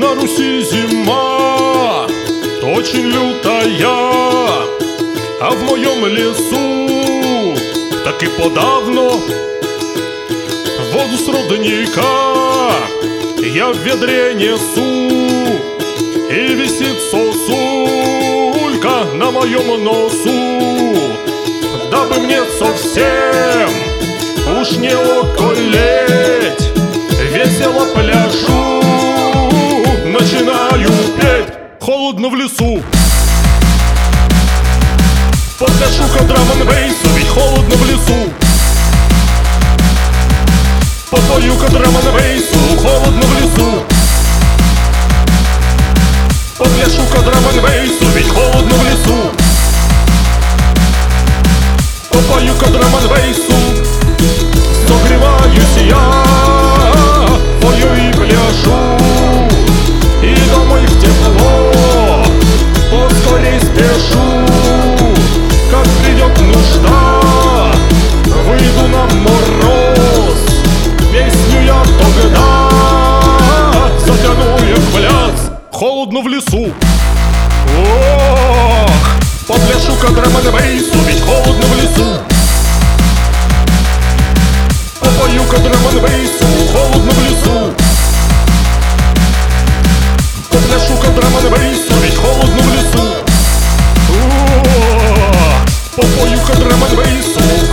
На Руси зима очень лютая, а в моем лесу так и подавно воду с родника я в ведре несу, и висит сосулька на моем носу. Дабы мне совсем уж не околеть, весело пляшу, начинаю петь. Холодно в лесу, подпляшу-ка драм-н-бейсу, ведь холодно в лесу. Попою-ка драм-н-бейсу, холодно в лесу. Попляшу-ка драм-н-бейсу, ведь холодно в лесу. Попою-ка драм-н-бейсу, согреваюсь я, пою и пляшу, и домой в тепло поскорей спешу. Как придет нужда, выйду на мороз, песню я тогда затяну я в пляс. Холодно в лесу. Ох, попляшу-ка драм-н-бейсу, ведь холодно в лесу. Попою-ка драм-н-бейсу, холодно в лесу. Попляшу-ка драм-н-бейсу, ведь холодно в лесу. Попою-ка драм-н-бейсу,